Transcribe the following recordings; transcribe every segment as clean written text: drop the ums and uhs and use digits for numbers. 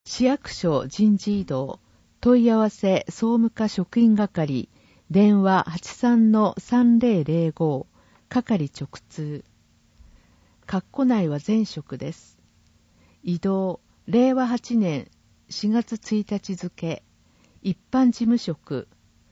市役所人事異動、問い合わせ総務課職員係、電話 83-3005、係直通。括弧内は前職です。異動、令和8年4月1日付、一般事務職、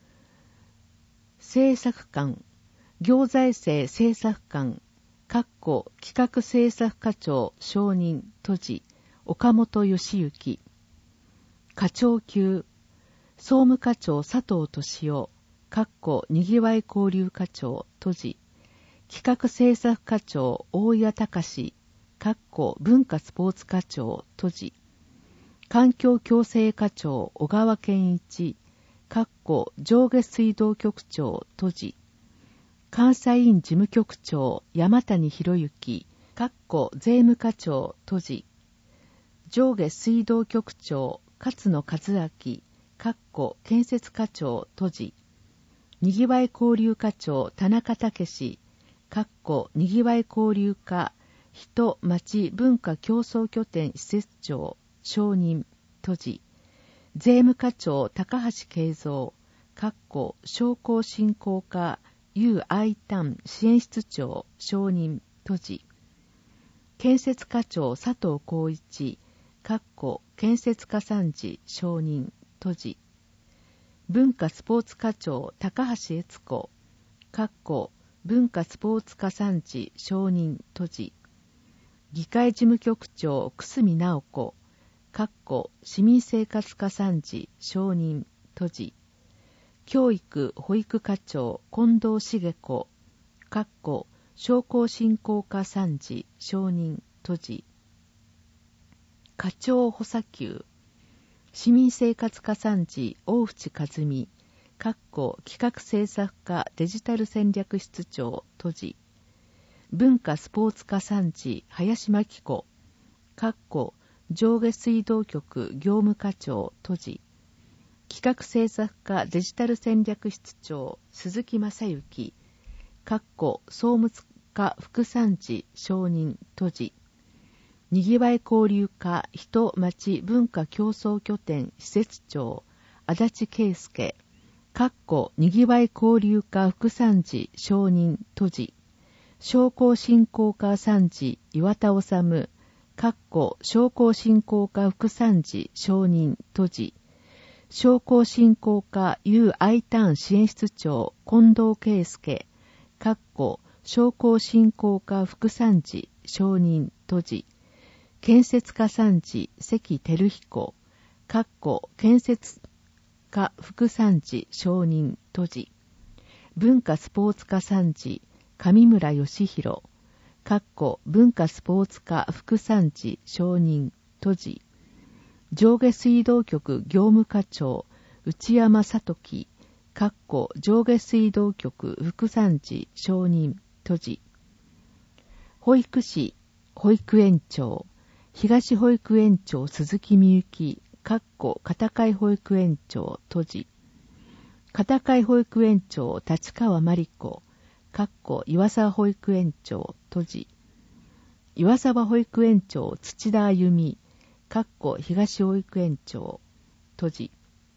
政策官、行財政政策官、企画政策課長承認閉じ、岡本義行。課長級、総務課長佐藤俊夫、にぎわい交流課長閉じ、企画政策課長大谷隆、文化スポーツ課長閉じ、環境共生課長小川健一、上下水道局長閉じ、監査院事務局長山谷博之、税務課長閉じ、上下水道局長勝野和明、建設課長閉じ、にぎわい交流課長田中武、にぎわい交流課人町文化協創拠点施設長承認閉じ、税務課長高橋慶三、商工振興課U 愛丹支援室長承認閉じ、建設課長佐藤浩一、建設課参事承認閉じ、文化スポーツ課長高橋悦子、文化スポーツ課参事承認閉じ、議会事務局長久住直子、市民生活課参事承認閉じ、教育保育課長近藤茂子、商工振興課参事承認閉じ、課長補佐級、市民生活課参事大淵和美、企画政策課デジタル戦略室長閉じ、文化スポーツ課参事林真紀子、上下水道局業務課長閉じ、企画政策課デジタル戦略室長鈴木正幸、総務課副参事承認閉じ、にぎわい交流課人町文化協創拠点施設長足立圭介、にぎわい交流課副参事承認閉じ、商工振興課参事岩田治、商工振興課副参事承認閉じ、商工振興課 U 愛丹支援室長近藤圭介、商工振興課副参事承認閉じ、建設課参事関照彦、建設課副参事承認閉じ、文化スポーツ課参事上村義弘、文化スポーツ課副参事承認閉じ、上下水道局業務課長内山聡樹、上下水道局副参事承認閉じ、保育士保育園長東保育園長鈴木みゆき、片貝保育園長閉じ、片貝保育園長立川真理子、岩沢保育園長閉じ、岩沢保育園長土田歩美、東保育園長閉じ、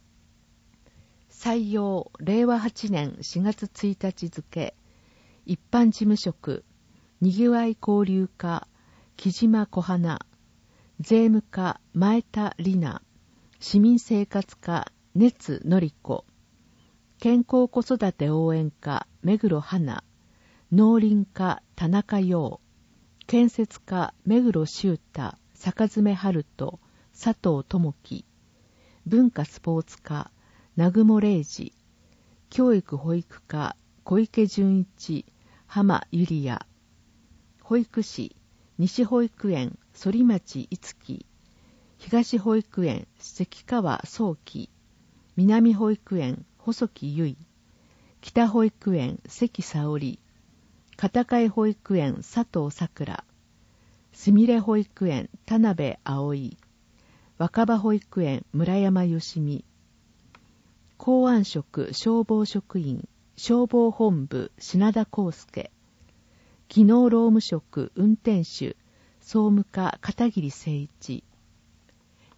採用令和8年4月1日付、一般事務職にぎわい交流課木島小花、税務課前田里奈、市民生活課熱典子、健康子育て応援課目黒花、農林課田中陽、建設課目黒修太、坂詰春人、佐藤智樹、文化スポーツ課南雲礼二、教育保育課小池純一、浜ゆりや、保育士西保育園反町いつき、東保育園関川宗樹、南保育園細木由衣、北保育園関沙織、片貝保育園佐藤さくら、すみれ保育園田辺葵、若葉保育園村山よしみ、公安職消防職員消防本部品田康介、技能労務職運転手総務課片桐誠一、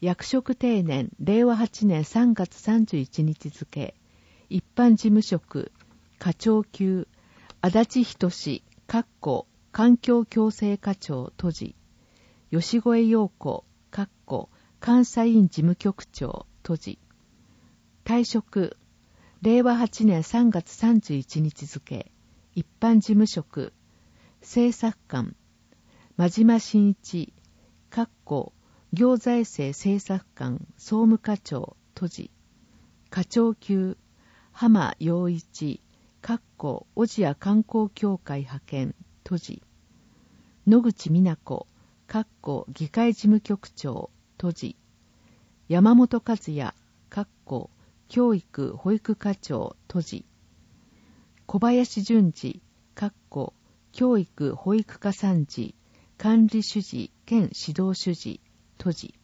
役職定年令和8年3月31日付、一般事務職、課長級、足立仁環境共生課長都次、吉越陽子監査院事務局長都次。退職、令和8年3月31日付、一般事務職、政策官、真島真一行財政政策官総務課長都次。課長級、浜洋一小千谷観光協会派遣都次。野口美奈子議会事務局長都次。山本和也教育保育課長都次。小林淳二教育保育課参事管理主事兼指導主事都次。